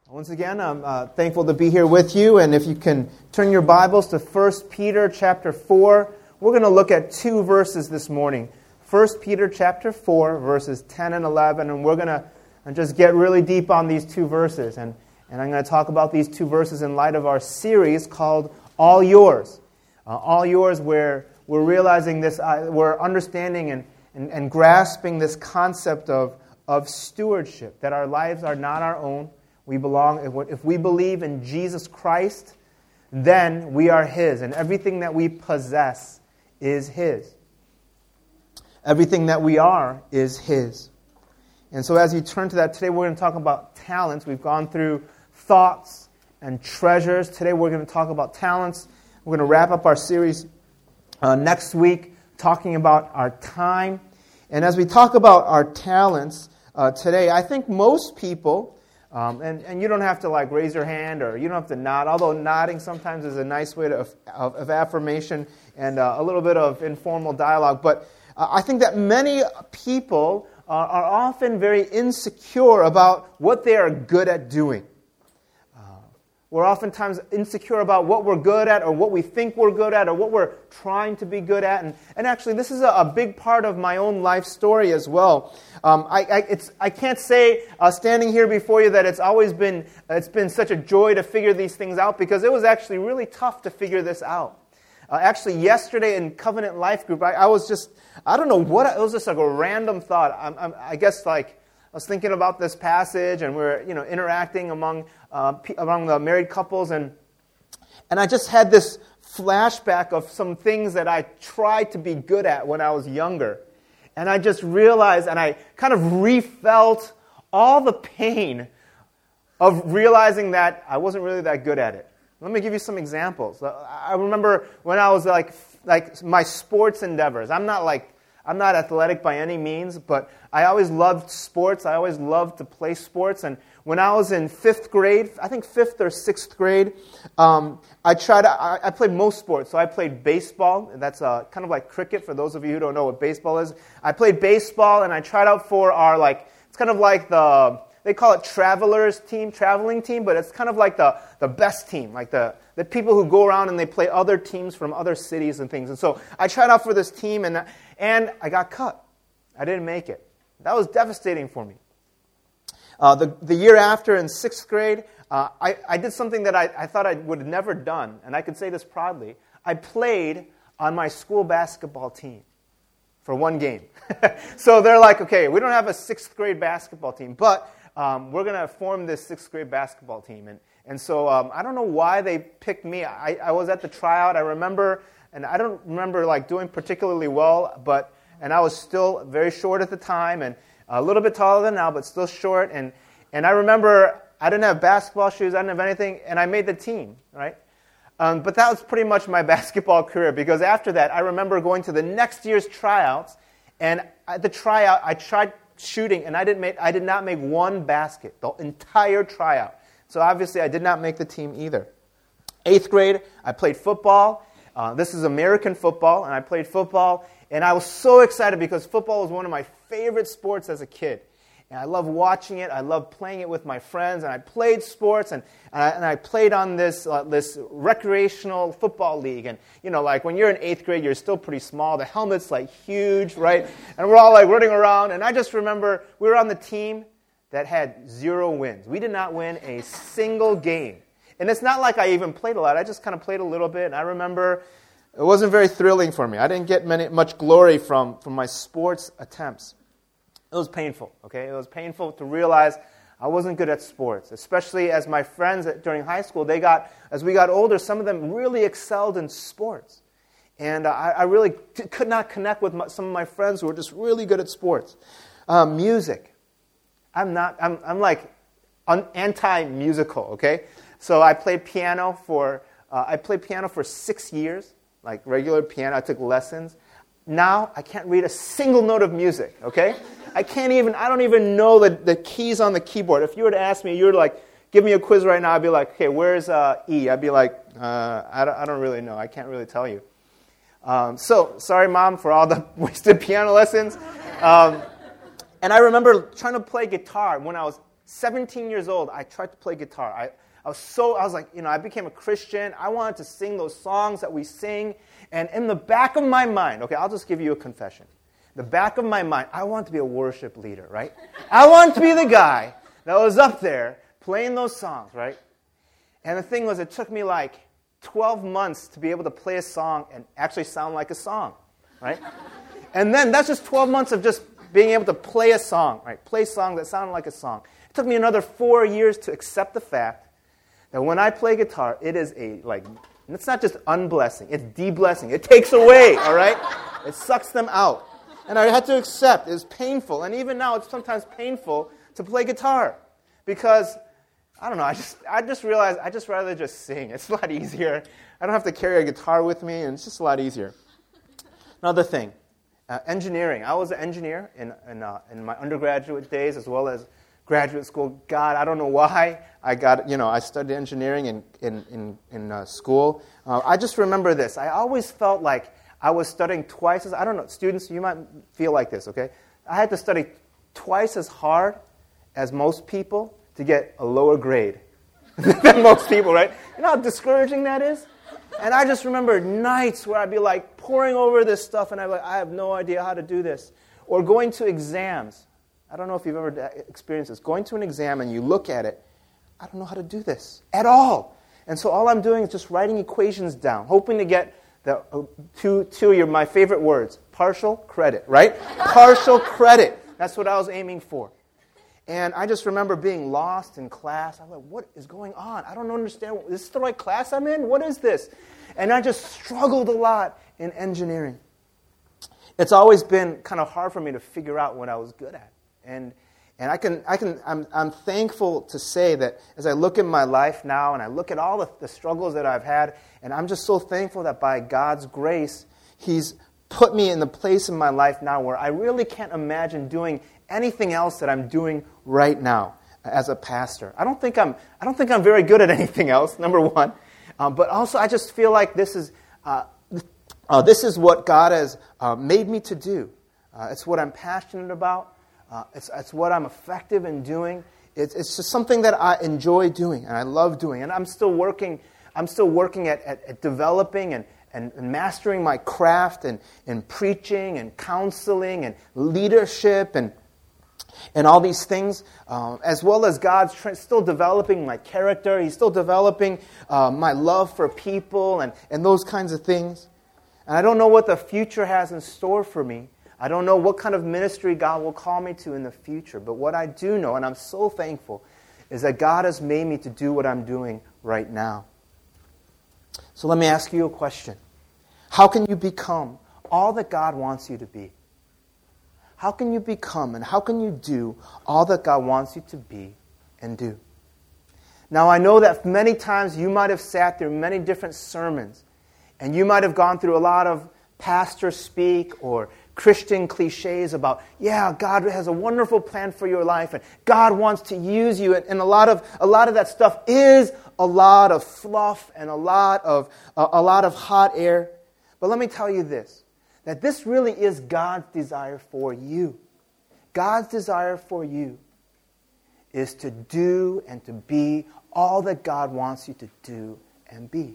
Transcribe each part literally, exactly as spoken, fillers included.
Once again, I'm uh, thankful to be here with you, and if you can turn your Bibles to First Peter chapter four, we're going to look at two verses this morning. First Peter chapter four, verses ten and eleven, and we're going to just get really deep on these two verses, and, and I'm going to talk about these two verses in light of our series called All Yours. Uh, All Yours, where we're realizing this, uh, we're understanding and, and, and grasping this concept of, of stewardship, that our lives are not our own. We belong, if we believe in Jesus Christ, then we are His, and everything that we possess is His. Everything that we are is His. And so as you turn to that, today we're going to talk about talents. We've gone through thoughts and treasures. Today we're going to talk about talents. We're going to wrap up our series uh, next week talking about our time. And as we talk about our talents uh, today, I think most people... Um, and, and you don't have to like raise your hand or you don't have to nod, although nodding sometimes is a nice way to, of, of affirmation and uh, a little bit of informal dialogue. But uh, I think that many people uh, are often very insecure about what they are good at doing. Uh, we're oftentimes insecure about what we're good at or what we think we're good at or what we're trying to be good at. And, and actually, this is a, a big part of my own life story as well. Um, I, I, it's, I can't say, uh, standing here before you, that it's always been it's been such a joy to figure these things out, because it was actually really tough to figure this out. Uh, actually, yesterday in Covenant Life Group, I, I was just, I don't know what, it was just like a random thought. I'm, I'm, I guess like, I was thinking about this passage, and we we're you know interacting among uh, p- among the married couples, and and I just had this flashback of some things that I tried to be good at when I was younger. And I just realized, and I kind of refelt all the pain of realizing that I wasn't really that good at it. Let me give you some examples. I remember when I was like, like my sports endeavors. I'm not like, I'm not athletic by any means, but I always loved sports. I always loved to play sports. And when I was in fifth grade, I think fifth or sixth grade, um, I tried. I, I played most sports. So I played baseball. That's uh, kind of like cricket for those of you who don't know what baseball is. I played baseball, and I tried out for our like. It's kind of like the they call it travelers team, traveling team, but it's kind of like the the best team, like the the people who go around and they play other teams from other cities and things. And so I tried out for this team, and and I got cut. I didn't make it. That was devastating for me. Uh, the, the year after, in sixth grade, uh, I, I did something that I, I thought I would have never done, and I could say this proudly. I played on my school basketball team for one game. So they're like, okay, we don't have a sixth grade basketball team, but um, we're going to form this sixth grade basketball team. And, and so um, I don't know why they picked me. I, I was at the tryout. I remember, and I don't remember like doing particularly well, but and I was still very short at the time, and a little bit taller than now, but still short. And, and I remember I didn't have basketball shoes, I didn't have anything, and I made the team, right? Um, but that was pretty much my basketball career, because after that, I remember going to the next year's tryouts, and at the tryout, I tried shooting, and I didn't make, I did not make one basket, the entire tryout. So obviously, I did not make the team either. Eighth grade, I played football. Uh, this is American football, and I played football. And I was so excited because football was one of my favorite sports as a kid. And I loved watching it. I loved playing it with my friends. And I played sports. And, and, I, and I played on this uh, this recreational football league. And, you know, like when you're in eighth grade, you're still pretty small. The helmet's like huge, right? And we're all like running around. And I just remember we were on the team that had zero wins. We did not win a single game. And it's not like I even played a lot. I just kind of played a little bit. And I remember... it wasn't very thrilling for me. I didn't get many, much glory from, from my sports attempts. It was painful, okay? It was painful to realize I wasn't good at sports, especially as my friends at, during high school, they got, as we got older, some of them really excelled in sports. And uh, I, I really t- could not connect with my, some of my friends who were just really good at sports. Uh, music. I'm not, I'm, I'm like un- anti-musical, okay? So I played piano for, uh, I played piano for six years. Like regular piano, I took lessons. Now, I can't read a single note of music, okay? I can't even, I don't even know the, the keys on the keyboard. If you were to ask me, you were to like, give me a quiz right now, I'd be like, okay, where's uh, E? I'd be like, uh, I, don't, I don't really know. I can't really tell you. Um, so, sorry, Mom, for all the wasted piano lessons. Um, and I remember trying to play guitar when I was seventeen years old, I tried to play guitar. I, I was so, I was like, you know, I became a Christian. I wanted to sing those songs that we sing. And in the back of my mind, okay, I'll just give you a confession. The back of my mind, I want to be a worship leader, right? I want to be the guy that was up there playing those songs, right? And the thing was, it took me like twelve months to be able to play a song and actually sound like a song, right? And then that's just twelve months of just being able to play a song, right? Play a song that sounded like a song. It took me another four years to accept the fact that when I play guitar, it is a, like, it's not just unblessing, it's de-blessing. It takes away, all right? It sucks them out. And I had to accept, it's painful. And even now, it's sometimes painful to play guitar. Because, I don't know, I just I just realized I'd just rather just sing. It's a lot easier. I don't have to carry a guitar with me, and it's just a lot easier. Another thing, uh, engineering. I was an engineer in in, uh, in my undergraduate days as well as graduate school. God, I don't know why I got, you know, I studied engineering in, in, in, in uh, school. Uh, I just remember this. I always felt like I was studying twice as, I don't know, students, you might feel like this, okay? I had to study twice as hard as most people to get a lower grade than most people, right? You know how discouraging that is? And I just remember nights where I'd be like poring over this stuff and I'd be like, I have no idea how to do this. Or going to exams. I don't know if you've ever experienced this. Going to an exam and you look at it, I don't know how to do this at all. And so all I'm doing is just writing equations down, hoping to get the uh, two, two of your, my favorite words, partial credit, right? Partial credit. That's what I was aiming for. And I just remember being lost in class. I'm like, what is going on? I don't understand. Is this the right class I'm in? What is this? And I just struggled a lot in engineering. It's always been kind of hard for me to figure out what I was good at. And and I can I can I'm I'm thankful to say that as I look at my life now and I look at all the, the struggles that I've had, and I'm just so thankful that by God's grace, He's put me in the place in my life now where I really can't imagine doing anything else that I'm doing right now as a pastor. I don't think I'm I don't think I'm very good at anything else. Number one, um, but also I just feel like this is uh, uh, this is what God has uh, made me to do. Uh, it's what I'm passionate about. Uh, it's, it's what I'm effective in doing. It's, it's just something that I enjoy doing and I love doing. And I'm still working. I'm still working at, at, at developing and, and, and mastering my craft and, and preaching and counseling and leadership and and all these things, uh, as well as God's tra- still developing my character. He's still developing uh, my love for people and, and those kinds of things. And I don't know what the future has in store for me. I don't know what kind of ministry God will call me to in the future. But what I do know, and I'm so thankful, is that God has made me to do what I'm doing right now. So let me ask you a question. How can you become all that God wants you to be? How can you become and how can you do all that God wants you to be and do? Now I know that many times you might have sat through many different sermons and you might have gone through a lot of pastor speak or Christian cliches about, yeah, God has a wonderful plan for your life and God wants to use you. And a lot of a lot of that stuff is a lot of fluff and a lot of uh, a lot of hot air. But let me tell you this, that this really is God's desire for you. God's desire for you is to do and to be all that God wants you to do and be.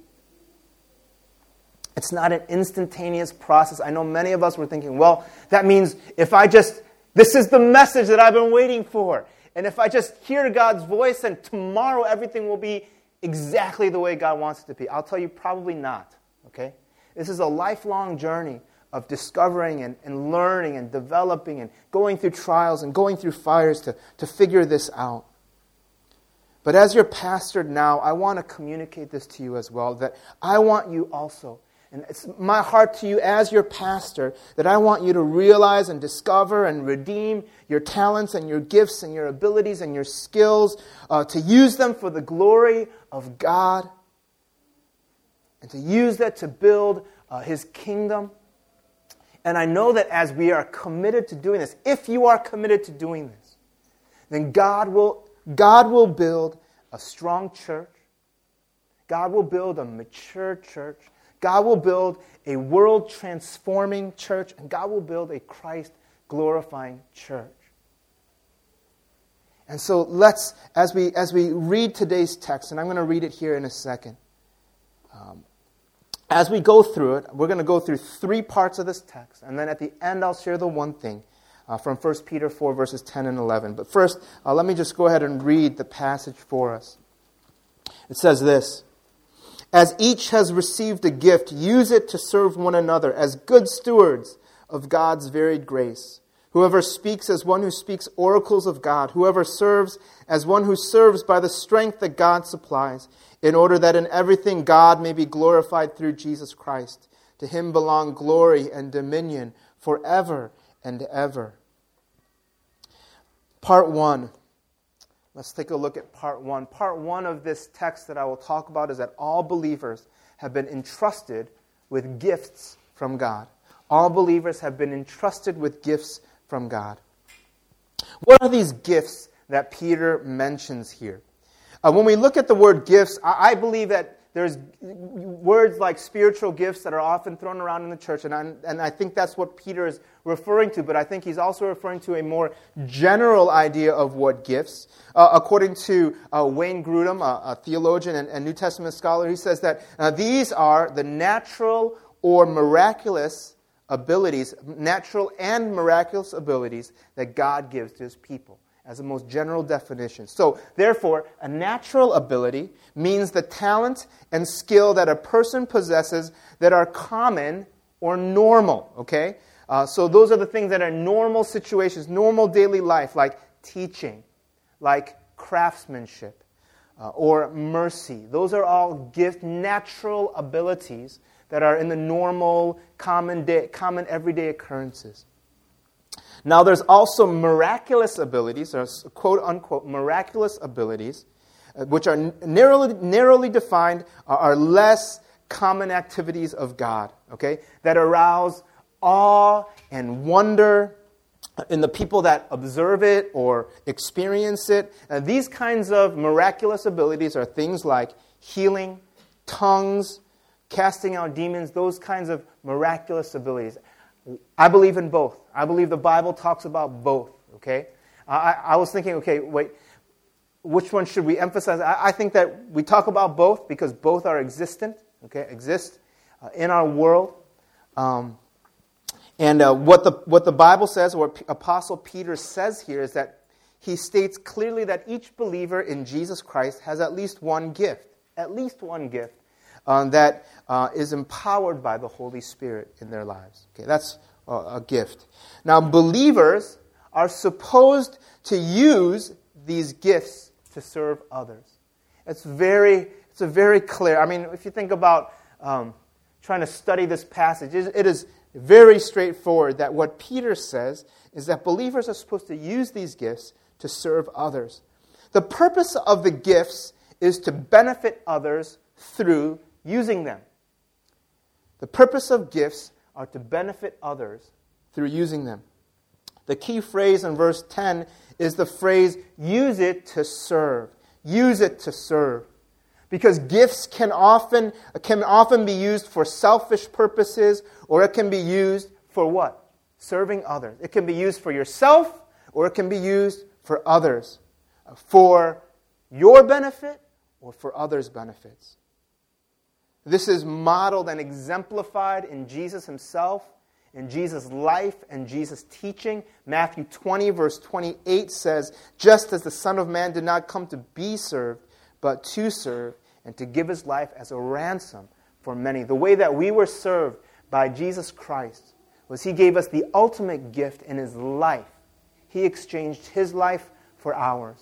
It's not an instantaneous process. I know many of us were thinking, well, that means if I just, this is the message that I've been waiting for. And if I just hear God's voice, then tomorrow everything will be exactly the way God wants it to be. I'll tell you, probably not. Okay? This is a lifelong journey of discovering and, and learning and developing and going through trials and going through fires to, to figure this out. But as your pastor now, I want to communicate this to you as well, that I want you also, and it's my heart to you as your pastor, that I want you to realize and discover and redeem your talents and your gifts and your abilities and your skills, uh, to use them for the glory of God, and to use that to build uh, His kingdom. And I know that as we are committed to doing this, if you are committed to doing this, then God will, God will build a strong church. God will build a mature church. God will build a world-transforming church. And God will build a Christ-glorifying church. And so let's, as we as we read today's text, and I'm going to read it here in a second. Um, as we go through it, we're going to go through three parts of this text, and then at the end I'll share the one thing uh, from First Peter four, verses ten and eleven. But first, uh, let me just go ahead and read the passage for us. It says this: "As each has received a gift, use it to serve one another as good stewards of God's varied grace. Whoever speaks as one who speaks oracles of God. Whoever serves as one who serves by the strength that God supplies, in order that in everything God may be glorified through Jesus Christ. To him belong glory and dominion forever and ever." Part one. Let's take a look at part one. Part one of this text that I will talk about is that all believers have been entrusted with gifts from God. All believers have been entrusted with gifts from God. What are these gifts that Peter mentions here? Uh, when we look at the word gifts, I, I believe that there's words like spiritual gifts that are often thrown around in the church, and I, and I think that's what Peter is referring to, but I think he's also referring to a more general idea of what gifts. Uh, according to uh, Wayne Grudem, a, a theologian and, and New Testament scholar, he says that uh, these are the natural or miraculous abilities, natural and miraculous abilities that God gives to his people, as a most general definition. So, therefore, a natural ability means the talent and skill that a person possesses that are common or normal, okay? Uh, so those are the things that are normal situations, normal daily life, like teaching, like craftsmanship, uh, or mercy. Those are all gift, natural abilities that are in the normal, common, day, common everyday occurrences. Now, there's also miraculous abilities, there's quote-unquote miraculous abilities, uh, which are narrowly, narrowly defined, uh, are less common activities of God, okay, that arouse awe and wonder in the people that observe it or experience it. Uh, these kinds of miraculous abilities are things like healing, tongues, casting out demons, those kinds of miraculous abilities. I believe in both. I believe the Bible talks about both, okay? I, I was thinking, okay, wait, which one should we emphasize? I, I think that we talk about both because both are existent, okay, exist uh, in our world. Um, and uh, what the what the Bible says, what P- Apostle Peter says here is that he states clearly that each believer in Jesus Christ has at least one gift, at least one gift. Um, that uh, is empowered by the Holy Spirit in their lives. Okay, that's a, a gift. Now, believers are supposed to use these gifts to serve others. It's very, it's a very clear. I mean, if you think about um, trying to study this passage, it is very straightforward that what Peter says is that believers are supposed to use these gifts to serve others. The purpose of the gifts is to benefit others through using them. The purpose of gifts are to benefit others through using them. The key phrase in verse ten is the phrase, use it to serve. Use it to serve. Because gifts can often, can often be used for selfish purposes, or it can be used for what? Serving others. It can be used for yourself, or it can be used for others. For your benefit, or for others' benefits. This is modeled and exemplified in Jesus himself, in Jesus' life and Jesus' teaching. Matthew twenty, verse twenty-eight says, "Just as the Son of Man did not come to be served, but to serve, and to give his life as a ransom for many." The way that we were served by Jesus Christ was he gave us the ultimate gift in his life. He exchanged his life for ours.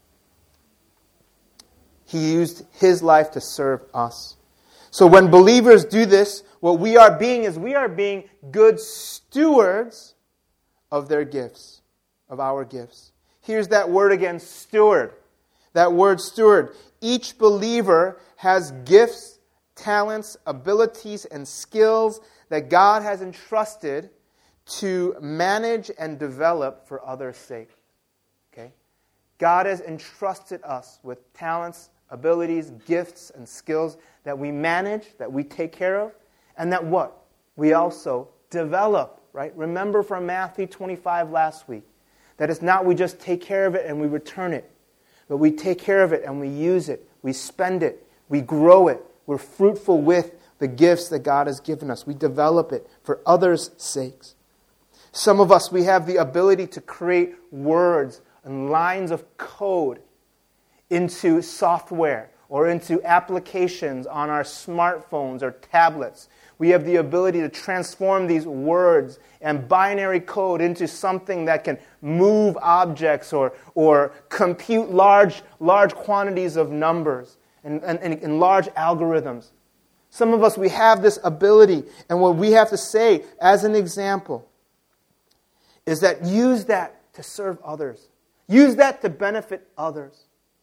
He used his life to serve us. So when believers do this, what we are being is we are being good stewards of their gifts, of our gifts. Here's that word again, steward. That word steward. Each believer has gifts, talents, abilities, and skills that God has entrusted to manage and develop for others' sake. Okay? God has entrusted us with talents, abilities, gifts, and skills that we manage, that we take care of, and that what? We also develop, right? Remember from Matthew twenty-five last week, That it's not we just take care of it and we return it, but we take care of it and we use it, we spend it, we grow it, we're fruitful with the gifts that God has given us. We develop it for others' sakes. Some of us, we have the ability to create words and lines of code into software or into applications on our smartphones or tablets. We have the ability to transform these words and binary code into something that can move objects or, or compute large, large quantities of numbers and, and, and large algorithms. Some of us, we have this ability, and what we have to say as an example is that use that to serve others. Use that to benefit others.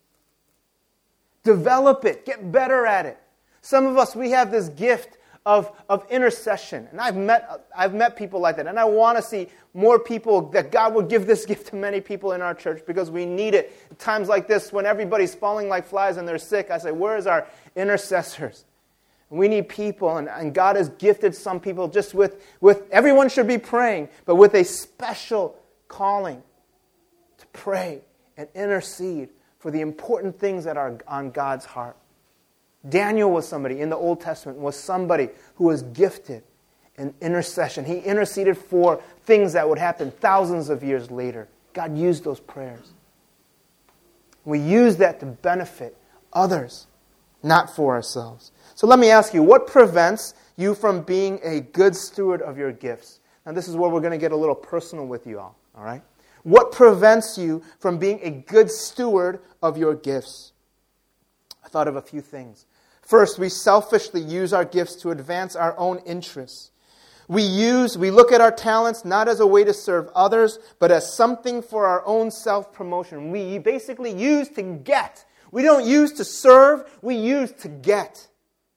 Develop it. Get better at it. Some of us, we have this gift of, of intercession. And I've met, I've met people like that. And I want to see more people, that God would give this gift to many people in our church because we need it. At times like this, when everybody's falling like flies and they're sick, I say, where's our intercessors? We need people, and, and God has gifted some people just with, with, everyone should be praying, but with a special calling to pray and intercede for the important things that are on God's heart. Daniel was somebody in the Old Testament, was somebody who was gifted in intercession. He interceded for things that would happen thousands of years later. God used those prayers. We use that to benefit others, not for ourselves. So let me ask you, what prevents you from being a good steward of your gifts? Now this is where we're going to get a little personal with you all, all right? What prevents you from being a good steward of your gifts? I thought of a few things. First, we selfishly use our gifts to advance our own interests. We use, we look at our talents not as a way to serve others, but as something for our own self-promotion. We basically use to get. We don't use to serve, we use to get.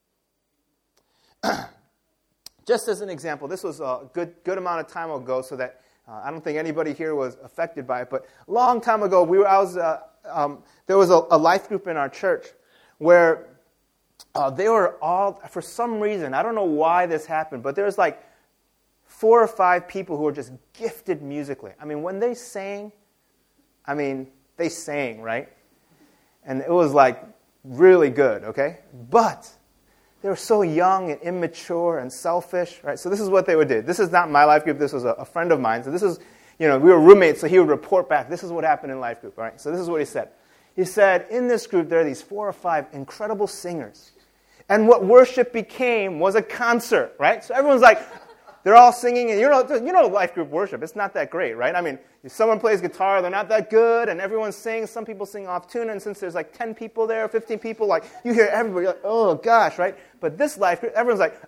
Just as an example, this was a good good amount of time ago, so that uh, I don't think anybody here was affected by it, but a long time ago, we were, I was, uh, um, there was a, a life group in our church where uh, they were all, for some reason, I don't know why this happened, but there was like four or five people who were just gifted musically. I mean, when they sang, I mean, they sang, right? And it was like really good, okay? But they were so young and immature and selfish, right? So this is what they would do. This is not my life group. This was a, a friend of mine. So this is, you know, we were roommates, so he would report back. This is what happened in life group, all right? So this is what he said. He said, in this group, there are these four or five incredible singers. And what worship became was a concert, right? So everyone's like, they're all singing, and you know, you know, life group worship, it's not that great, right? I mean, if someone plays guitar, they're not that good, and everyone sings. Some people sing off tune, and since there's like ten people there, fifteen people, like, you hear everybody, like, oh gosh, right? But this life group, everyone's like,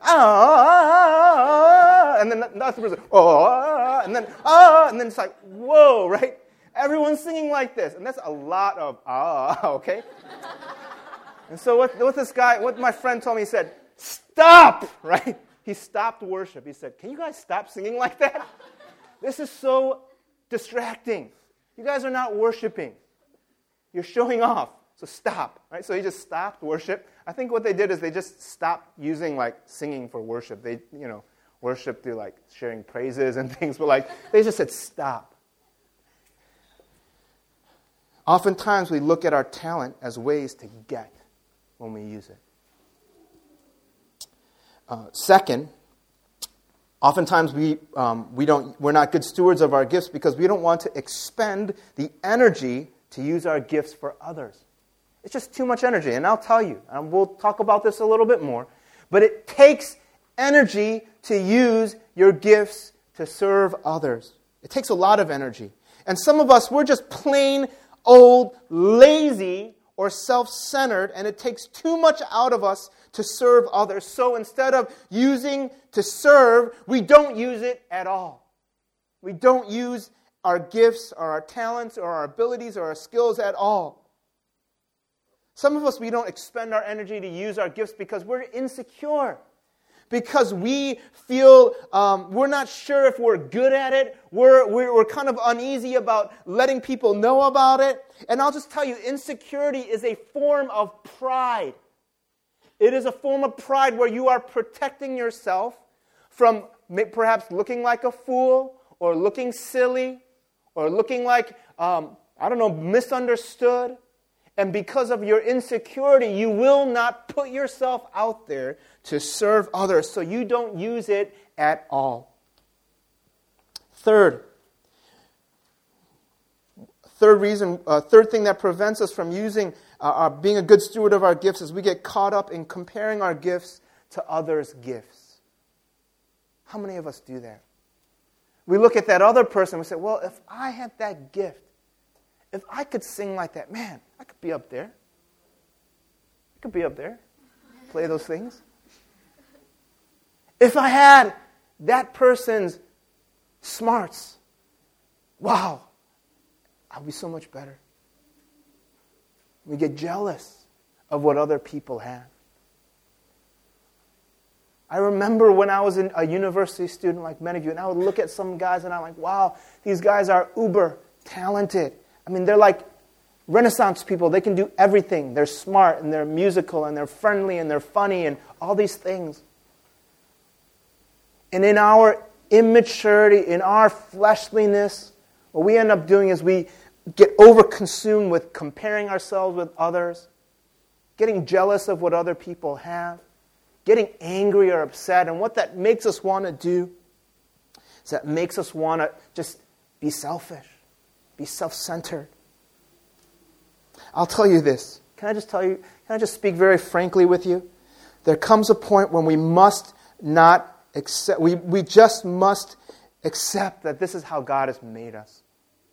ah, and then the other person's like, oh, and then, ah, and then it's like, whoa, right? Everyone's singing like this, and that's a lot of ah, okay? And so what, what this guy, what my friend told me, he said, stop, right? He stopped worship. He said, can you guys stop singing like that? This is so distracting. You guys are not worshiping. You're showing off. So stop. Right? So he just stopped worship. I think what they did is they just stopped using like singing for worship. They, you know, worship through like sharing praises and things, but like they just said stop. Oftentimes we look at our talent as ways to get when we use it. Uh, second, oftentimes we um, we don't we're not good stewards of our gifts because we don't want to expend the energy to use our gifts for others. It's just too much energy, and I'll tell you, and we'll talk about this a little bit more. But it takes energy to use your gifts to serve others. It takes a lot of energy, and some of us we're just plain old lazy or self-centered, and it takes too much out of us to serve others. So instead of using to serve, we don't use it at all. We don't use our gifts or our talents or our abilities or our skills at all. Some of us, we don't expend our energy to use our gifts because we're insecure. Because we feel um, we're not sure if we're good at it. We're, we're, we're kind of uneasy about letting people know about it. And I'll just tell you, insecurity is a form of pride. It is a form of pride where you are protecting yourself from perhaps looking like a fool or looking silly or looking like, um, I don't know, misunderstood. And because of your insecurity, you will not put yourself out there to serve others, so you don't use it at all. Third, third reason, uh, third thing that prevents us from using, uh, our, being a good steward of our gifts is we get caught up in comparing our gifts to others' gifts. How many of us do that? We look at that other person and we say, well, if I had that gift, if I could sing like that, man, I could be up there. I could be up there, play those things. If I had that person's smarts, wow, I'll be so much better. We get jealous of what other people have. I remember when I was in a university student like many of you, and I would look at some guys and I'm like, wow, these guys are uber talented. I mean, they're like Renaissance people. They can do everything. They're smart and they're musical and they're friendly and they're funny and all these things. And in our immaturity, in our fleshliness, what we end up doing is we get overconsumed with comparing ourselves with others, getting jealous of what other people have, getting angry or upset. And what that makes us want to do is that makes us want to just be selfish, be self-centered. I'll tell you this. Can I just tell you, can I just speak very frankly with you? There comes a point when we must not accept, we, we just must accept that this is how God has made us.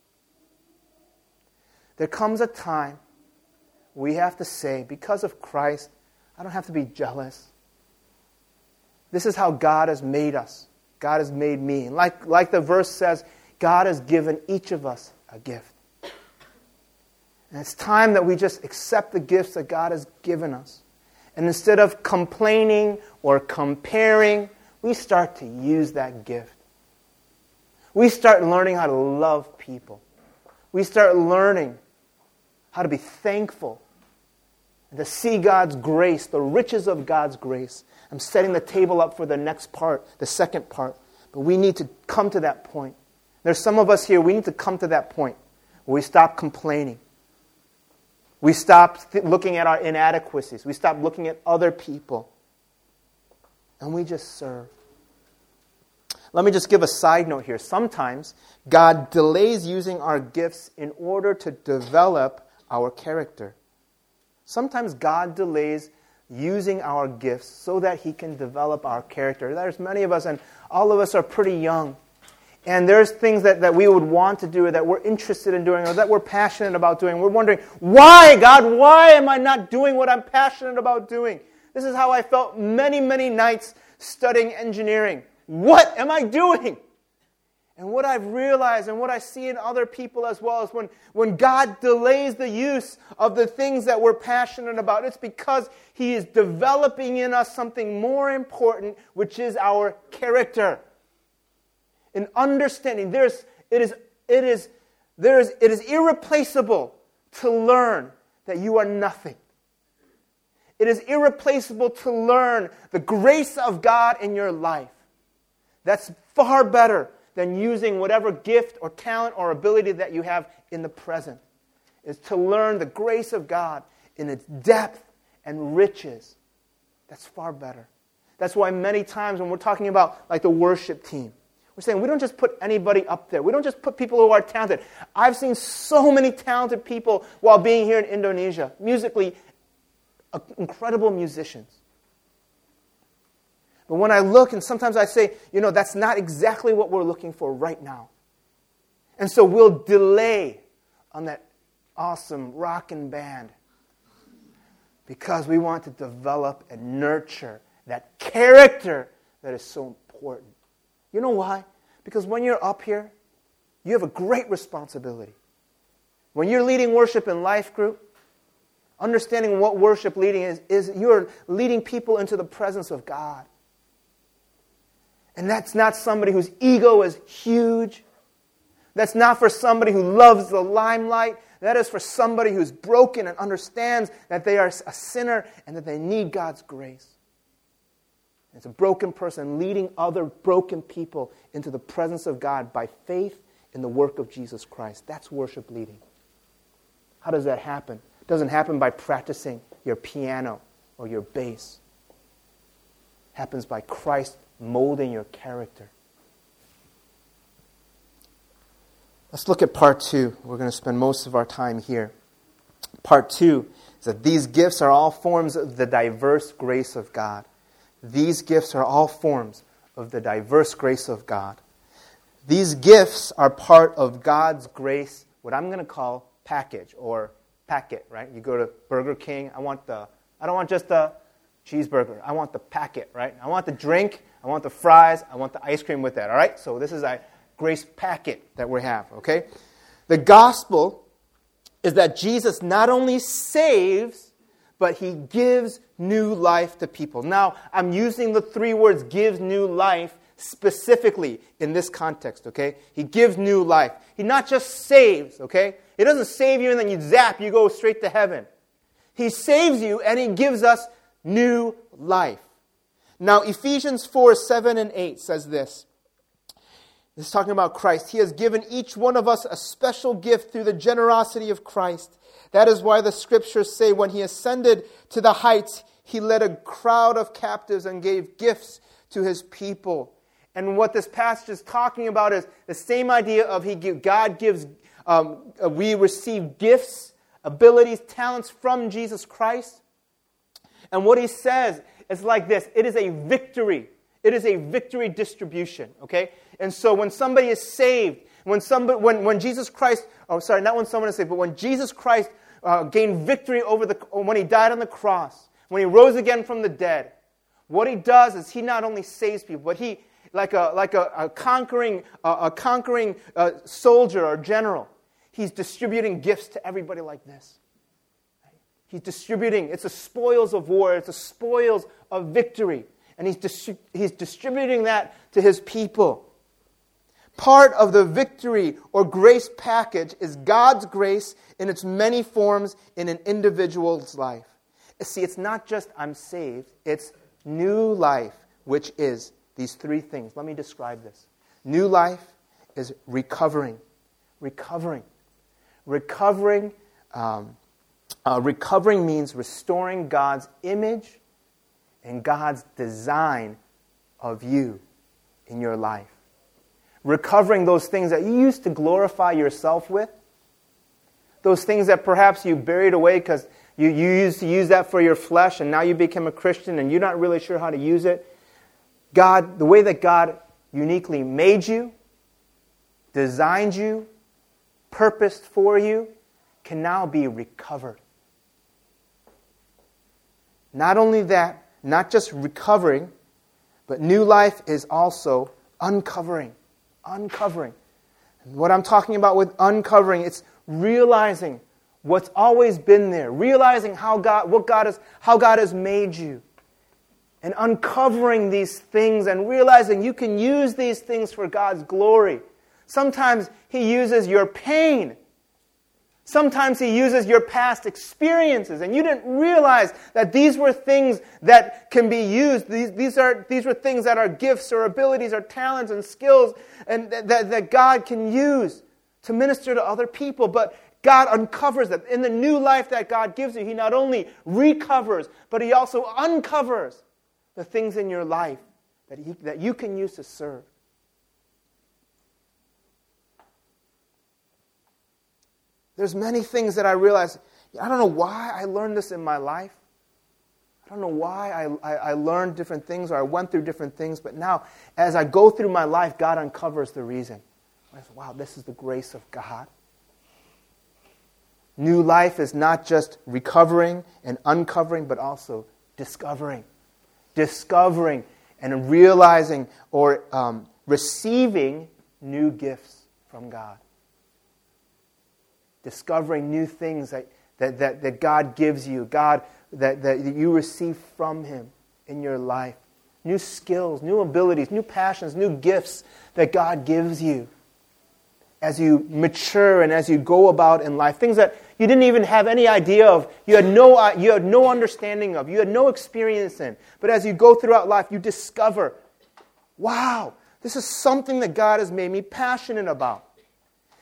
There comes a time we have to say, because of Christ, I don't have to be jealous. This is how God has made us. God has made me. And like, like the verse says, God has given each of us a gift. And it's time that we just accept the gifts that God has given us. And instead of complaining or comparing, we start to use that gift. We start learning how to love people. We start learning how to be thankful and to see God's grace, the riches of God's grace. I'm setting the table up for the next part, the second part. But we need to come to that point. There's some of us here, we need to come to that point where we stop complaining. We stop th- looking at our inadequacies. We stop looking at other people. And we just serve. Let me just give a side note here. Sometimes God delays using our gifts in order to develop our character. Sometimes God delays using our gifts so that He can develop our character. There's many of us, and all of us are pretty young. And there's things that, that we would want to do or that we're interested in doing or that we're passionate about doing. We're wondering, why, God, why am I not doing what I'm passionate about doing? This is how I felt many, many nights studying engineering. What am I doing? And what I've realized and what I see in other people as well is when, when God delays the use of the things that we're passionate about, it's because He is developing in us something more important, which is our character. In understanding, there's, it is, it is, there is, it is irreplaceable to learn that you are nothing. It is irreplaceable to learn the grace of God in your life. That's far better than using whatever gift or talent or ability that you have in the present. Is to learn the grace of God in its depth and riches. That's far better. That's why many times when we're talking about like the worship team, we're saying we don't just put anybody up there. We don't just put people who are talented. I've seen so many talented people while being here in Indonesia, musically, uh, incredible musicians. But when I look, and sometimes I say, you know, that's not exactly what we're looking for right now. And so we'll delay on that awesome rockin' band because we want to develop and nurture that character that is so important. You know why? Because when you're up here, you have a great responsibility. When you're leading worship in life group, understanding what worship leading is, is you're leading people into the presence of God. And that's not somebody whose ego is huge. That's not for somebody who loves the limelight. That is for somebody who's broken and understands that they are a sinner and that they need God's grace. It's a broken person leading other broken people into the presence of God by faith in the work of Jesus Christ. That's worship leading. How does that happen? It doesn't happen by practicing your piano or your bass. It happens by Christ molding your character. Let's look at part two. We're going to spend most of our time here. Part two is that these gifts are all forms of the diverse grace of God. These gifts are all forms of the diverse grace of God. These gifts are part of God's grace, what I'm going to call package or packet, right? You go to Burger King, I want the, I don't want just the cheeseburger. I want the packet, right? I want the drink, I want the fries, I want the ice cream with that, all right? So this is a grace packet that we have, okay? The gospel is that Jesus not only saves, but he gives new life to people. Now, I'm using the three words, gives new life, specifically in this context, okay? He gives new life. He not just saves, okay? He doesn't save you and then you zap, you go straight to heaven. He saves you and he gives us new life. Now, Ephesians four, seven and eight says this. This is talking about Christ. He has given each one of us a special gift through the generosity of Christ. That is why the scriptures say when he ascended to the heights, he led a crowd of captives and gave gifts to his people. And what this passage is talking about is the same idea of he give, God gives, um, we receive gifts, abilities, talents from Jesus Christ. And what he says is like this. It is a victory. It is a victory distribution, okay? And so when somebody is saved, when somebody, when, when Jesus Christ, oh sorry, not when someone is saved, but when Jesus Christ uh, gained victory over the, when he died on the cross, when he rose again from the dead, what he does is he not only saves people, but he, like a like a, a conquering uh, a conquering uh, soldier or general, he's distributing gifts to everybody like this. He's distributing. It's the spoils of war. It's the spoils of victory. And he's, dis- he's distributing that to his people. Part of the victory or grace package is God's grace in its many forms in an individual's life. See, it's not just I'm saved. It's new life, which is these three things. Let me describe this. New life is recovering. Recovering. Recovering. Um, uh, recovering means restoring God's image and God's design of you in your life. Recovering those things that you used to glorify yourself with. Those things that perhaps you buried away because you, you used to use that for your flesh and now you became a Christian and you're not really sure how to use it. God, the way that God uniquely made you, designed you, purposed for you, can now be recovered. Not only that, not just recovering, but new life is also uncovering. Uncovering. And what I'm talking about with uncovering, it's realizing what's always been there, realizing how God, what God has, how God has made you, and uncovering these things and realizing you can use these things for God's glory. Sometimes He uses your pain. Sometimes He uses your past experiences, and you didn't realize that these were things that can be used. These, these, are, these were things that are gifts or abilities or talents and skills and that, that God can use to minister to other people. But God uncovers them. In the new life that God gives you, He not only recovers, but He also uncovers the things in your life that, he, that you can use to serve. There's many things that I realize, I don't know why I learned this in my life. I don't know why I, I, I learned different things or I went through different things, but now as I go through my life, God uncovers the reason. I say, wow, this is the grace of God. New life is not just recovering and uncovering, but also discovering. Discovering and realizing or um, receiving new gifts from God. Discovering new things that, that, that, that God gives you, God, that, that you receive from Him in your life. New skills, new abilities, new passions, new gifts that God gives you as you mature and as you go about in life. Things that you didn't even have any idea of, you had no, you had no understanding of, you had no experience in. But as you go throughout life, you discover, wow, this is something that God has made me passionate about.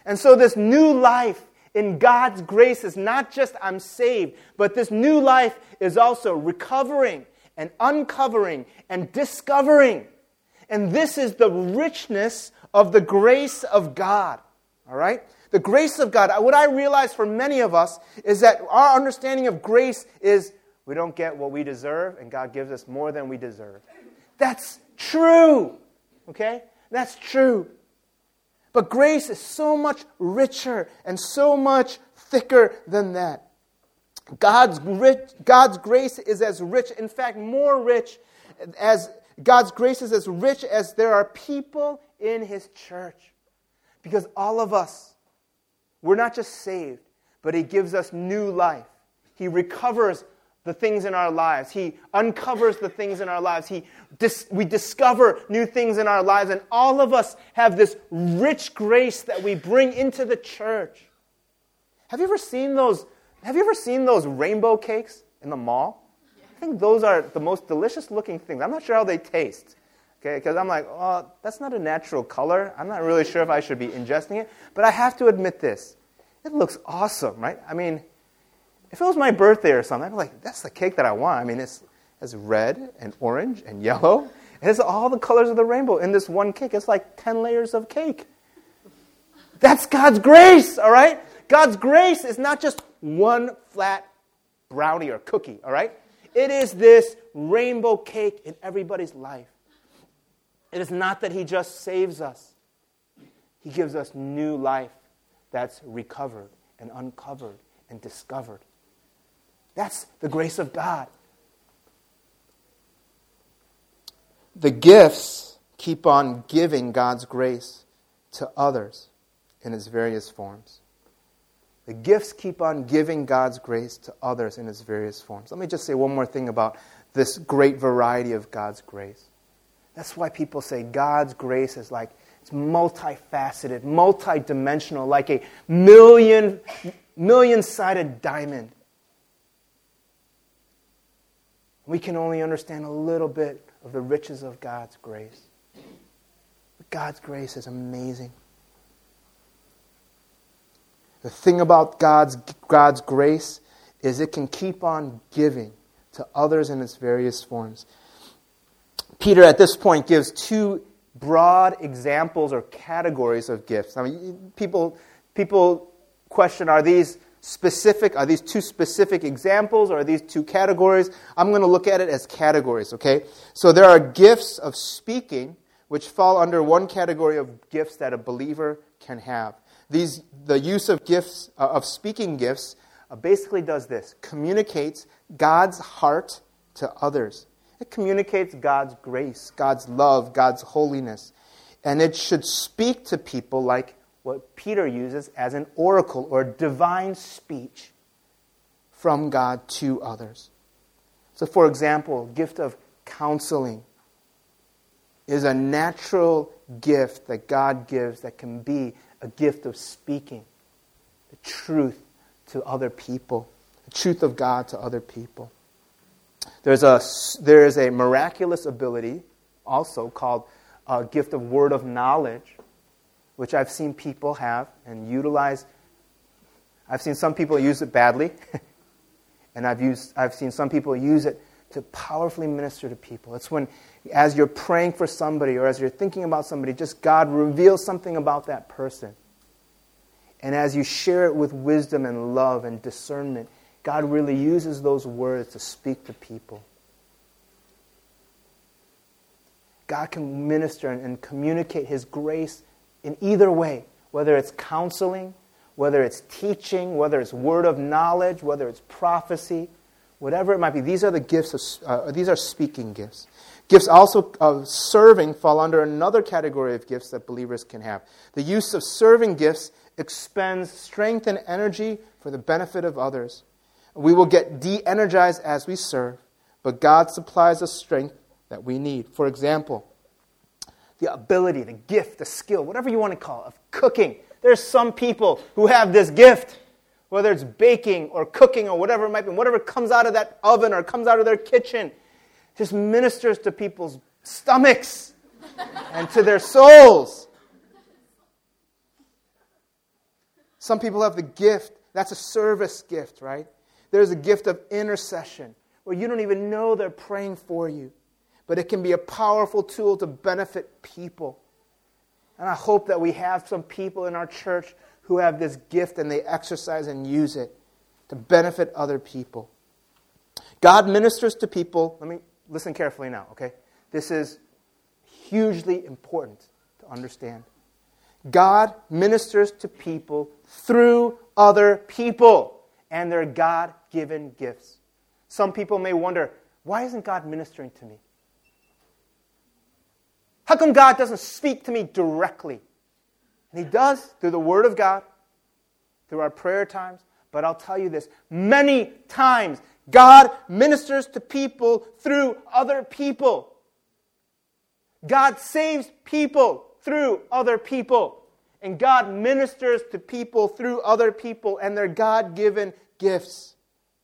And so this new life in God's grace is not just I'm saved, but this new life is also recovering and uncovering and discovering. And this is the richness of the grace of God. All right? The grace of God. What I realize for many of us is that our understanding of grace is we don't get what we deserve, and God gives us more than we deserve. That's true. Okay? That's true. But grace is so much richer and so much thicker than that. God's rich, God's grace is as rich, in fact, more rich, as God's grace is as rich as there are people in His church. Because all of us, we're not just saved, but He gives us new life. He recovers the things in our lives. He uncovers the things in our lives. He dis- we discover new things in our lives. And all of us have this rich grace that we bring into the church. Have you ever seen those, have you ever seen those rainbow cakes in the mall? I think those are the most delicious looking things. I'm not sure how they taste. Okay, because I'm like, oh, that's not a natural color. I'm not really sure if I should be ingesting it. But I have to admit this. It looks awesome, right? I mean, if it was my birthday or something, I'd be like, that's the cake that I want. I mean, it's, it's red and orange and yellow. It has all the colors of the rainbow in this one cake. It's like ten layers of cake. That's God's grace, all right? God's grace is not just one flat brownie or cookie, all right? It is this rainbow cake in everybody's life. It is not that He just saves us. He gives us new life that's recovered and uncovered and discovered. That's the grace of God. The gifts keep on giving God's grace to others in its various forms. The gifts keep on giving God's grace to others in its various forms. Let me just say one more thing about this great variety of God's grace. That's why people say God's grace is like, it's multifaceted, multidimensional, like a million, million-sided diamond. We can only understand a little bit of the riches of God's grace. But God's grace is amazing. The thing about God's, God's grace is it can keep on giving to others in its various forms. Peter at this point gives two broad examples or categories of gifts. I mean, people, people question, are these specific, are these two specific examples or are these two categories? I'm going to look at it as categories, okay? So there are gifts of speaking, which fall under one category of gifts that a believer can have. These, the use of gifts, uh, of speaking gifts, uh, basically does this: communicates God's heart to others. It communicates God's grace, God's love, God's holiness. And it should speak to people like what Peter uses as an oracle or divine speech from God to others. So for example, gift of counseling is a natural gift that God gives that can be a gift of speaking the truth to other people, the truth of God to other people. There's a, there is a miraculous ability also called a gift of word of knowledge, which I've seen people have and utilize. I've seen some people use it badly, and I've used, I've seen some people use it to powerfully minister to people. It's when, as you're praying for somebody or as you're thinking about somebody, just God reveals something about that person. And as you share it with wisdom and love and discernment, God really uses those words to speak to people. God can minister and communicate His grace in either way, whether it's counseling, whether it's teaching, whether it's word of knowledge, whether it's prophecy, whatever it might be. These are the gifts of, uh, these are speaking gifts. Gifts also of serving fall under another category of gifts that believers can have. The use of serving gifts expends strength and energy for the benefit of others. We will get de-energized as we serve, but God supplies the strength that we need. For example, the ability, the gift, the skill, whatever you want to call it, of cooking. There's some people who have this gift, whether it's baking or cooking or whatever it might be, whatever comes out of that oven or comes out of their kitchen, just ministers to people's stomachs and to their souls. Some people have the gift. That's a service gift, right? There's a gift of intercession where you don't even know they're praying for you. But it can be a powerful tool to benefit people. And I hope that we have some people in our church who have this gift and they exercise and use it to benefit other people. God ministers to people. Let me listen carefully now, okay? This is hugely important to understand. God ministers to people through other people and their God-given gifts. Some people may wonder, why isn't God ministering to me? How come God doesn't speak to me directly? And He does through the Word of God, through our prayer times. But I'll tell you this, many times God ministers to people through other people. God saves people through other people. And God ministers to people through other people and their God-given gifts.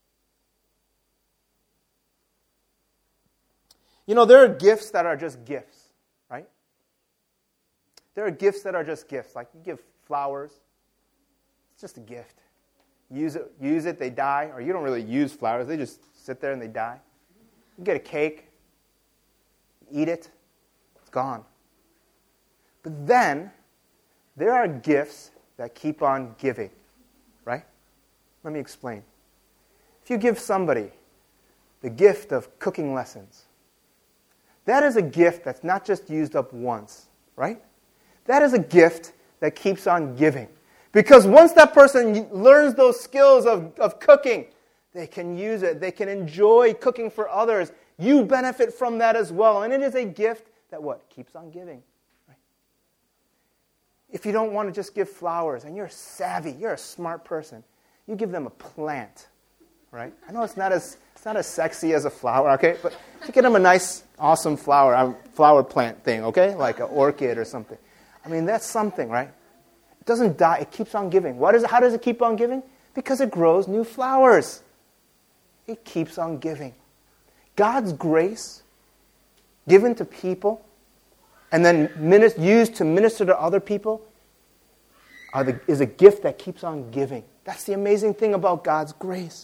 You know, there are gifts that are just gifts, right? There are gifts that are just gifts. Like you give flowers. It's just a gift. Use it, use it, they die. Or you don't really use flowers. They just sit there and they die. You get a cake. Eat it. It's gone. But then, there are gifts that keep on giving. Right? Let me explain. If you give somebody the gift of cooking lessons, that is a gift that's not just used up once. Right? That is a gift that keeps on giving. Because once that person learns those skills of, of cooking, they can use it. They can enjoy cooking for others. You benefit from that as well. And it is a gift that what? Keeps on giving. Right? If you don't want to just give flowers, and you're savvy, you're a smart person, you give them a plant. Right? I know it's not as it's not as sexy as a flower, okay? But you get them a nice, awesome flower, um, flower plant thing, okay? Like an orchid or something. I mean, that's something, right? It doesn't die. It keeps on giving. What is it? How does it keep on giving? Because it grows new flowers. It keeps on giving. God's grace given to people and then minis- used to minister to other people are the, is a gift that keeps on giving. That's the amazing thing about God's grace.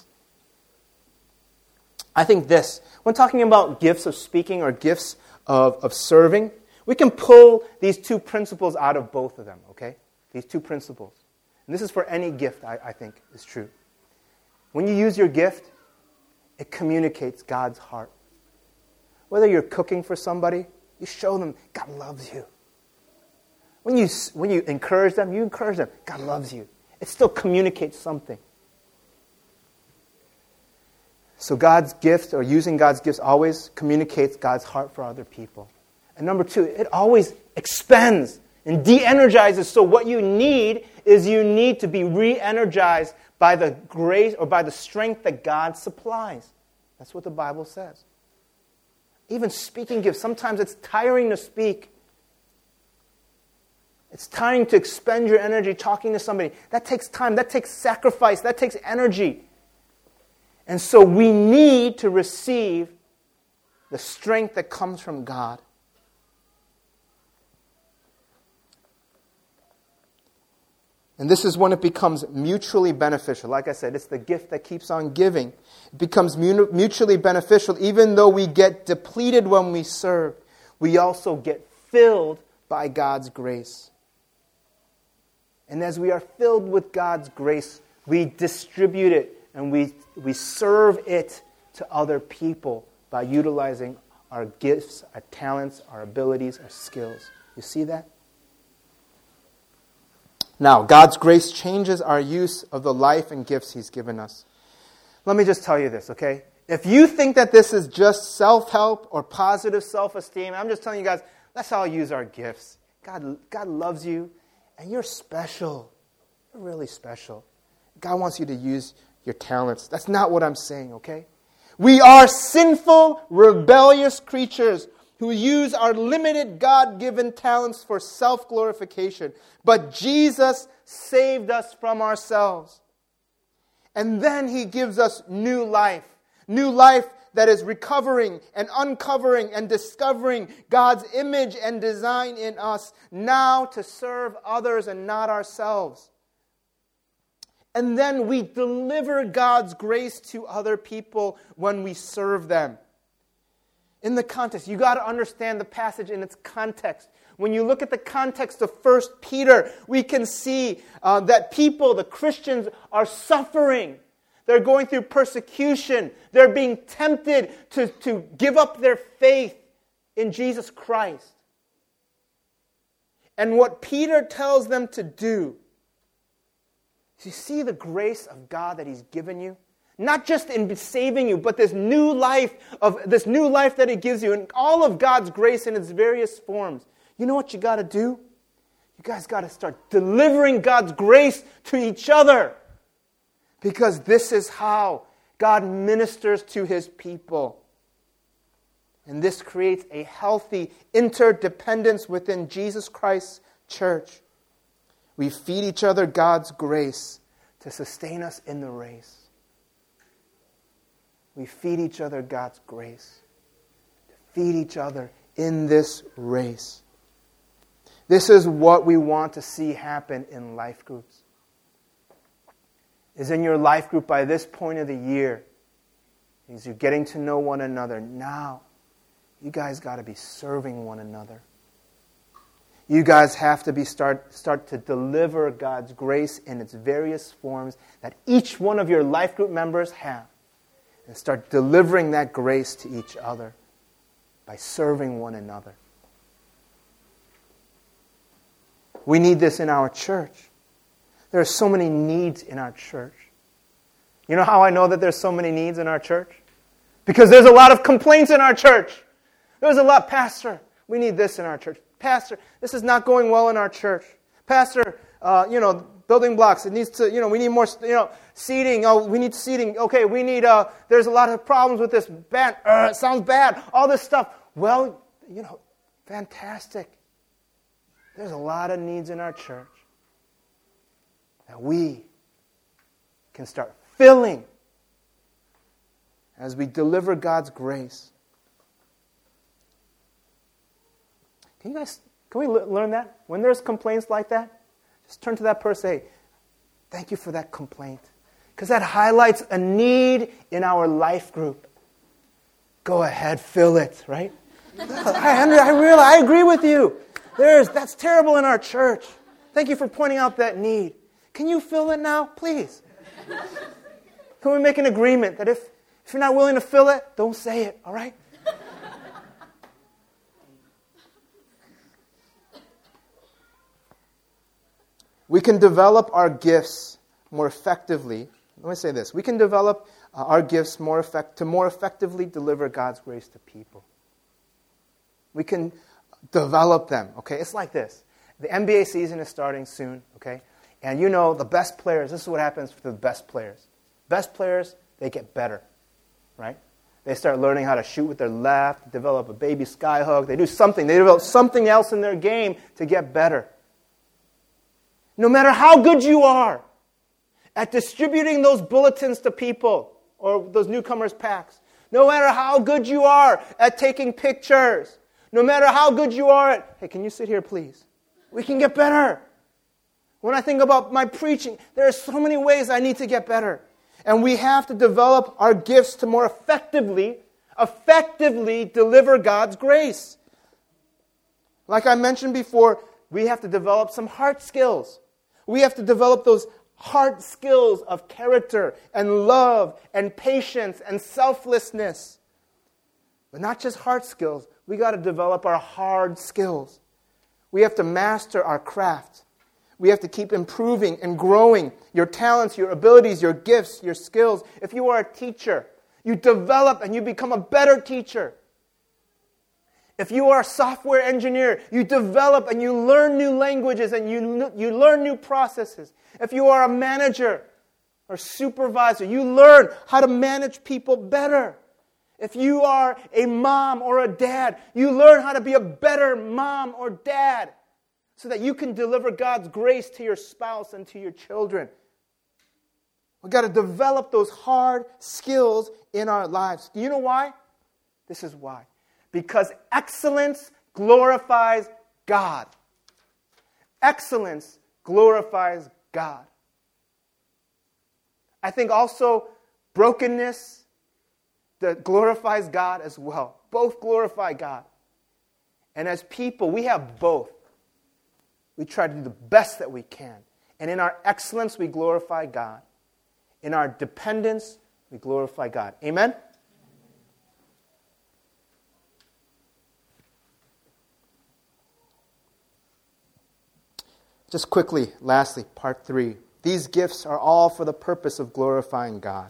I think this, when talking about gifts of speaking or gifts of, of serving, we can pull these two principles out of both of them, okay? These two principles. And this is for any gift, I, I think, is true. When you use your gift, it communicates God's heart. Whether you're cooking for somebody, you show them God loves you. When you, when you encourage them, you encourage them. God loves you. It still communicates something. So God's gift, or using God's gifts, always communicates God's heart for other people. And number two, it always expends and de-energizes. So what you need is you need to be re-energized by the grace or by the strength that God supplies. That's what the Bible says. Even speaking gifts, sometimes it's tiring to speak. It's tiring to expend your energy talking to somebody. That takes time. That takes sacrifice. That takes energy. And so we need to receive the strength that comes from God. And this is when it becomes mutually beneficial. Like I said, it's the gift that keeps on giving. It becomes mutually beneficial. Even though we get depleted when we serve, we also get filled by God's grace. And as we are filled with God's grace, we distribute it and we, we serve it to other people by utilizing our gifts, our talents, our abilities, our skills. You see that? Now, God's grace changes our use of the life and gifts He's given us. Let me just tell you this, okay? If you think that this is just self-help or positive self-esteem, I'm just telling you guys, let's all use our gifts. God, God loves you, and you're special. You're really special. God wants you to use your talents. That's not what I'm saying, okay? We are sinful, rebellious creatures who use our limited God-given talents for self-glorification. But Jesus saved us from ourselves. And then He gives us new life. New life that is recovering and uncovering and discovering God's image and design in us, now to serve others and not ourselves. And then we deliver God's grace to other people when we serve them. In the context, you got to understand the passage in its context. When you look at the context of First Peter, we can see uh, that people, the Christians, are suffering. They're going through persecution. They're being tempted to, to give up their faith in Jesus Christ. And what Peter tells them to do, you see the grace of God that He's given you? Not just in saving you, but this new life of this new life that He gives you, and all of God's grace in its various forms. You know what you got to do? You guys got to start delivering God's grace to each other. Because this is how God ministers to His people. And this creates a healthy interdependence within Jesus Christ's church. We feed each other God's grace to sustain us in the race. We feed each other God's grace to feed each other in this race. This is what we want to see happen in life groups. Is in your life group by this point of the year, as you're getting to know one another, now you guys got to be serving one another. You guys have to be start, start to deliver God's grace in its various forms that each one of your life group members have. And start delivering that grace to each other by serving one another. We need this in our church. There are so many needs in our church. You know how I know that there's so many needs in our church? Because there's a lot of complaints in our church. There's a lot, Pastor, we need this in our church. Pastor, this is not going well in our church. Pastor, uh, you know, building blocks, it needs to, you know, we need more, you know, seating. Oh, we need seating. Okay, we need, uh, there's a lot of problems with this band. Uh, it sounds bad. All this stuff. Well, you know, fantastic. There's a lot of needs in our church that we can start filling as we deliver God's grace. Can you guys, can we learn that? When there's complaints like that, just turn to that person and say, thank you for that complaint. Because that highlights a need in our life group. Go ahead, fill it, right? I, I really, I agree with you. There's, that's terrible in our church. Thank you for pointing out that need. Can you fill it now, please? Can we make an agreement that if, if you're not willing to fill it, don't say it, all right? We can develop our gifts more effectively. Let me say this. We can develop uh, our gifts more effect- to more effectively deliver God's grace to people. We can develop them, okay? It's like this. The N B A season is starting soon, okay? And you know, the best players, this is what happens for the best players. Best players, they get better, right? They start learning how to shoot with their left, develop a baby sky hook. They do something. They develop something else in their game to get better. No matter how good you are at distributing those bulletins to people or those newcomers packs, no matter how good you are at taking pictures, no matter how good you are at, hey, can you sit here, please? We can get better. When I think about my preaching, there are so many ways I need to get better. And we have to develop our gifts to more effectively, effectively deliver God's grace. Like I mentioned before, we have to develop some heart skills. We have to develop those heart skills of character and love and patience and selflessness. But not just heart skills. We got to develop our hard skills. We have to master our craft. We have to keep improving and growing your talents, your abilities, your gifts, your skills. If you are a teacher, you develop and you become a better teacher. If you are a software engineer, you develop and you learn new languages and you, you learn new processes. If you are a manager or supervisor, you learn how to manage people better. If you are a mom or a dad, you learn how to be a better mom or dad so that you can deliver God's grace to your spouse and to your children. We've got to develop those hard skills in our lives. Do you know why? This is why. Because excellence glorifies God. Excellence glorifies God. I think also brokenness that glorifies God as well. Both glorify God. And as people, we have both. We try to do the best that we can. And in our excellence, we glorify God. In our dependence, we glorify God. Amen? Just quickly, lastly, part three. These gifts are all for the purpose of glorifying God.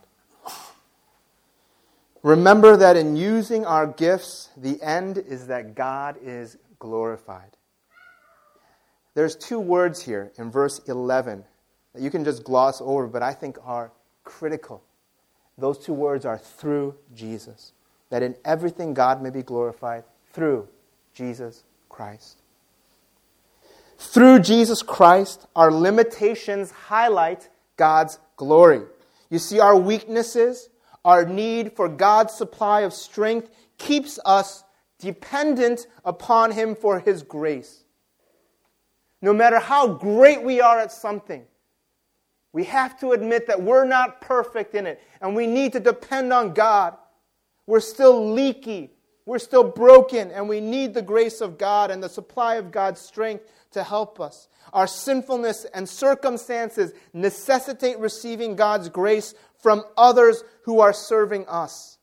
Remember that in using our gifts, the end is that God is glorified. There's two words here in verse eleven that you can just gloss over, but I think are critical. Those two words are through Jesus. That in everything God may be glorified through Jesus Christ. Through Jesus Christ, our limitations highlight God's glory. You see, our weaknesses, our need for God's supply of strength keeps us dependent upon Him for His grace. No matter how great we are at something, we have to admit that we're not perfect in it, and we need to depend on God. We're still leaky. We're still broken, and we need the grace of God and the supply of God's strength to help us. Our sinfulness and circumstances necessitate receiving God's grace from others who are serving us.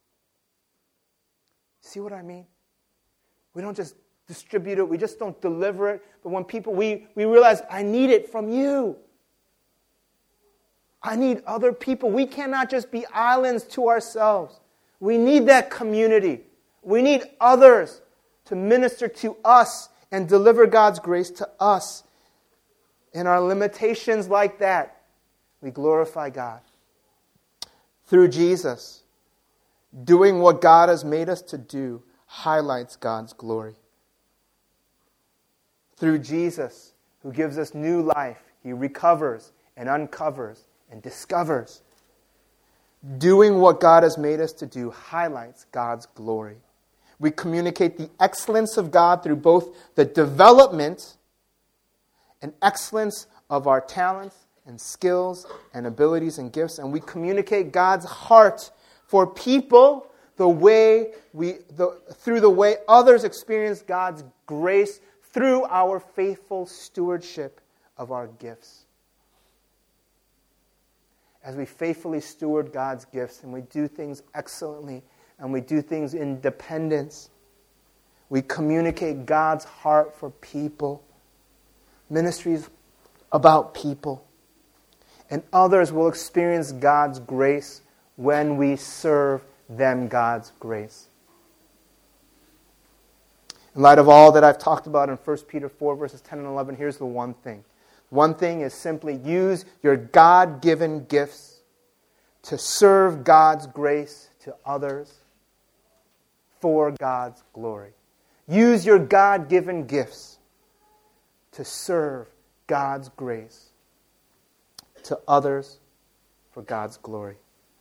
See what I mean? We don't just distribute it. We just don't deliver it. But when people, we, we realize, I need it from you. I need other people. We cannot just be islands to ourselves. We need that community. We need others to minister to us and deliver God's grace to us. In our limitations like that, we glorify God. Through Jesus, doing what God has made us to do highlights God's glory. Through Jesus, who gives us new life, He recovers and uncovers and discovers. Doing what God has made us to do highlights God's glory. We communicate the excellence of God through both the development and excellence of our talents and skills and abilities and gifts. And we communicate God's heart for people the way we, the, through the way others experience God's grace through our faithful stewardship of our gifts. As we faithfully steward God's gifts and we do things excellently and we do things in dependence, we communicate God's heart for people. Ministries about people. And others will experience God's grace when we serve them God's grace. In light of all that I've talked about in First Peter four, verses ten and eleven, here's the one thing. One thing is simply use your God-given gifts to serve God's grace to others for God's glory. Use your God-given gifts to serve God's grace to others for God's glory.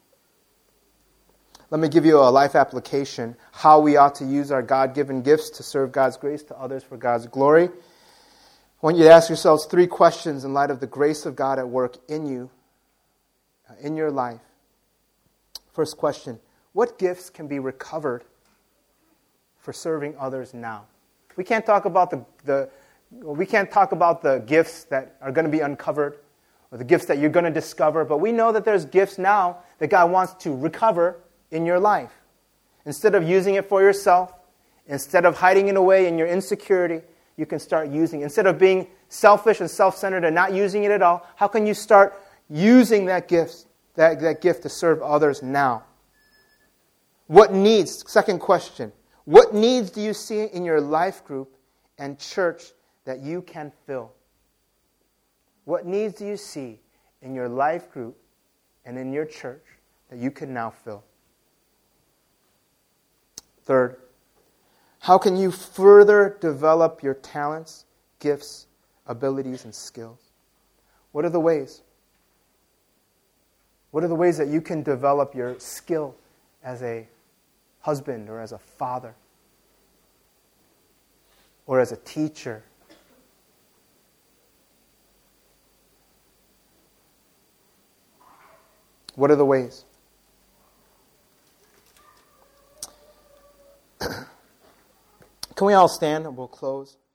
Let me give you a life application, how we ought to use our God-given gifts to serve God's grace to others for God's glory. I want you to ask yourselves three questions in light of the grace of God at work in you, in your life. First question, what gifts can be recovered for serving others now? We can't talk about the, the we can't talk about the gifts that are going to be uncovered or the gifts that you're going to discover, but we know that there's gifts now that God wants to recover in your life. Instead of using it for yourself, instead of hiding it away in your insecurity, you can start using it. Instead of being selfish and self-centered and not using it at all, how can you start using that gift, that, that gift to serve others now? What needs, second question, what needs do you see in your life group and church that you can fill? What needs do you see in your life group and in your church that you can now fill? Third, how can you further develop your talents, gifts, abilities, and skills? What are the ways? What are the ways that you can develop your skill as a husband or as a father or as a teacher? What are the ways? Can we all stand and we'll close?